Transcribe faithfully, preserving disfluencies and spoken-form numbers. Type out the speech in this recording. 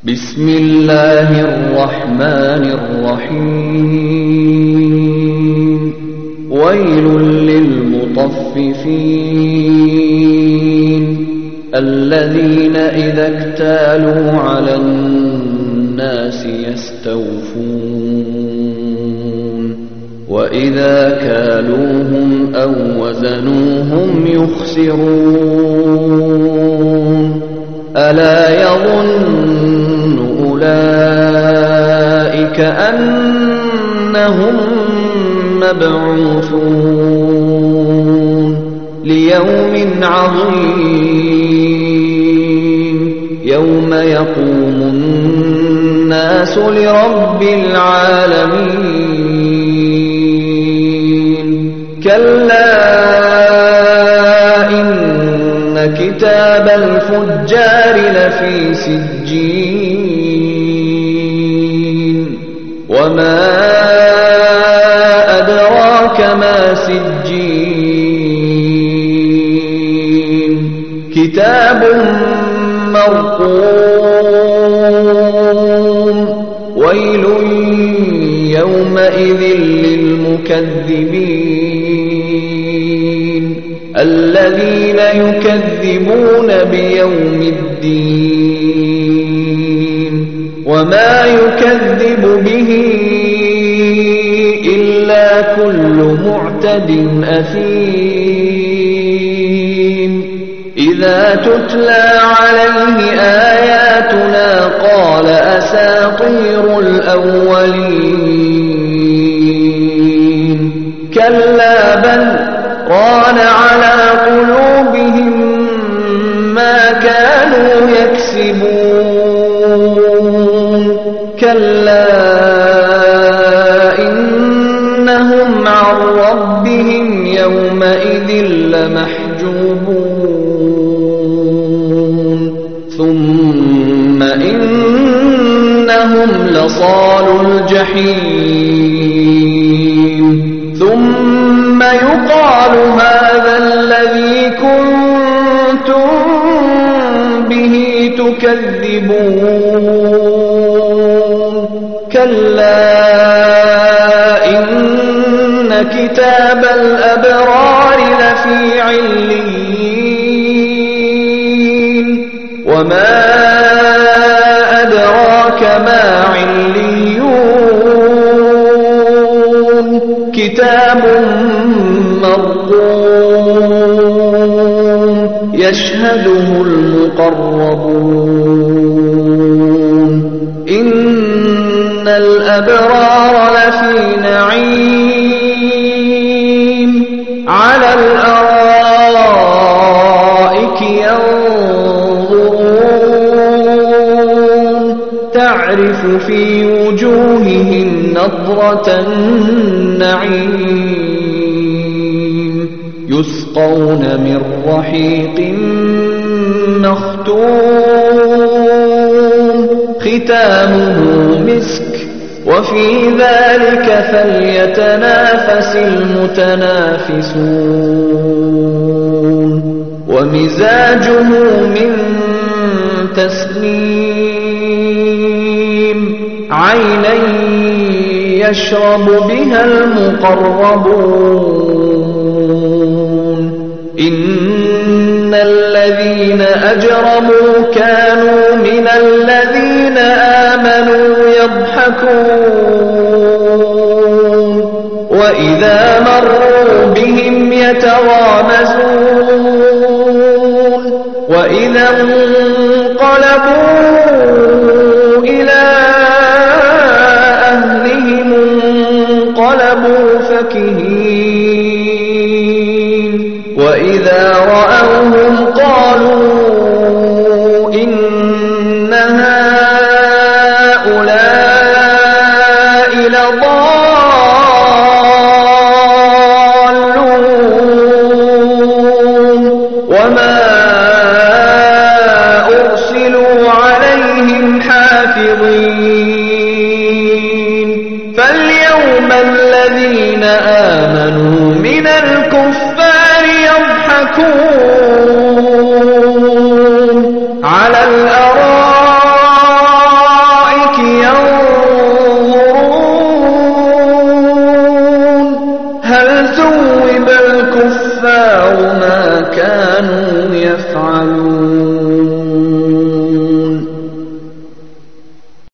بسم الله الرحمن الرحيم ويل للمطففين الذين إذا اكتالوا على الناس يستوفون وإذا كالوهم أو وزنوهم يخسرون ألا يظن أولئك أنهم مبعوثون ليوم عظيم يوم يقوم الناس لرب العالمين كلا إن كتاب الفجار لفي سجين وما أدراك ما سجين كتاب مرقوم ويل يومئذ للمكذبين الذين يكذبون بيوم الدين وما يكذب به إلا كل معتد أثيم إذا تتلى عليه آياتنا قال أساطير الأولين كلا بل ران على قلوبهم ما كانوا يكسبون كلا إنهم عن ربهم يومئذ لمحجوبون ثم إنهم لصالو الجحيم ثم يقال هذا الذي كنتم به تكذبون كلا إن كتاب الأبرار لفي عليين وما أدراك ما عليون كتاب مرقوم يشهده المقربون إن الأبرار لفي نعيم على الأرائك ينظرون تعرف في وجوههم نضرة النعيم يسقون من رحيق مختوم ختامه مسك وفي ذلك فليتنافس المتنافسون ومزاجه من تسنيم عينا يشرب بها المقربون إن الذين أجرموا كانوا من الذين آمنوا يضحكون وإذا مروا بهم يتغامزون وإذا انقلبوا إلى أهلهم انقلبوا فكهين وإذا رأوهم قالوا إن هؤلاء لضالون وما أرسلوا عليهم حافظين فاليوم الذين آمنوا من الكفار يضحكون على الأرائك كانوا